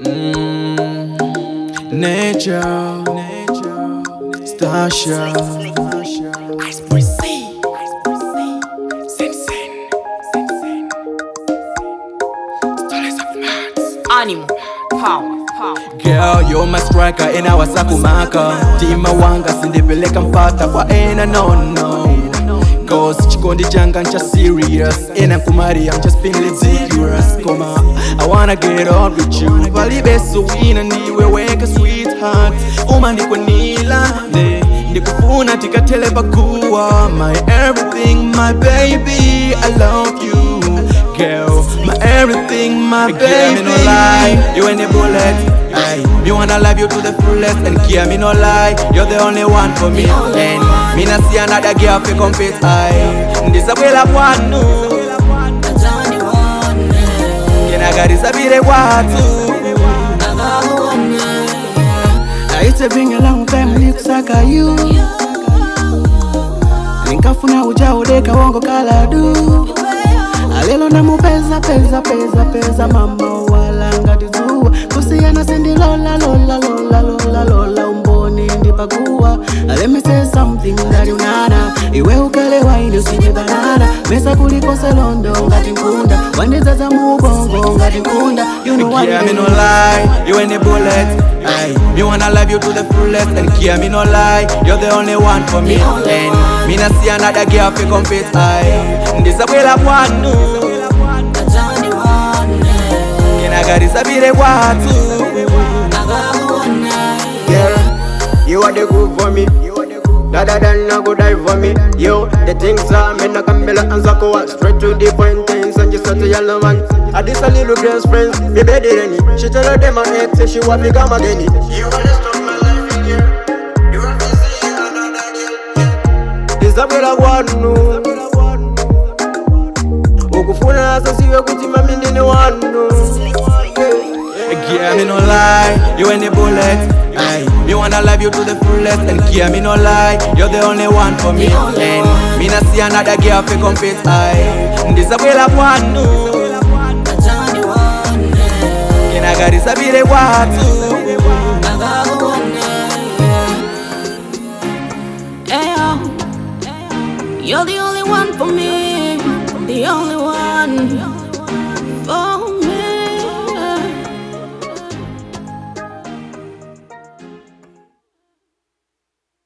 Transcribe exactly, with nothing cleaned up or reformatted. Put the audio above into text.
Mm, nature, Stasha. Animal, power, power. Girl, you're my striker, ena wasakumaka tima wanga sindipeleka mpata kwa ena no no Cause chikondi changa ncha serious ena kumari I'm just being ridiculous Koma, I wanna get on with you Valibe suwina niwe weka sweetheart Uma ndiko nilande ndikufuna tikatele pakuwa My everything, my baby, I love you Girl, my everything, my baby. Care me no lie, you ain't a bullet. Aye, me wanna love you to the fullest. And care me no lie, you're the only one for me. And me not see another girl fi compete. Aye, this a way la one Kena gari sabire watu. It's been a long time nikusaka you. Ninkafuna uja udeka wongo kaladu. Alelo na mupeza peza peza peza mama wala ngati zuwa Kusiana sindi lola lola lola lola lola umboni ndipagua Let me say something ngati unana Iwe ukale waini usije banana Mesa kuliko selondo ngati nkunda Wandiza za mubongo ngati nkunda You know what I mean, me no lie, you ain't a bullet. Aye, me wanna love you to the fullest. And care me no lie, you're the only one for me. And me not see another girl fi compete. Aye, this a way la one Kena gari sabire watu. Yeah, you are the good for me. Rather than a good die for me. Yo, the things are me na kambela and zakoa. Straight to the point things and just a yellow man. I this a little girl's friends, me better than it. She tell her them my ex say she want me come again. You wanna stop my life in here. You want to see another girl. This a girl I want no. Okufuna asa siwe kutima mimi ni wanu. Care me no lie, you ain't a bullet. Aye, me wanna love you to the fullest. And care me no lie, you're the only one for me. And me not see another girl fi compete. Aye, this a way la one Kena gari sabire watu. Hey, you're the only one for me, the only one.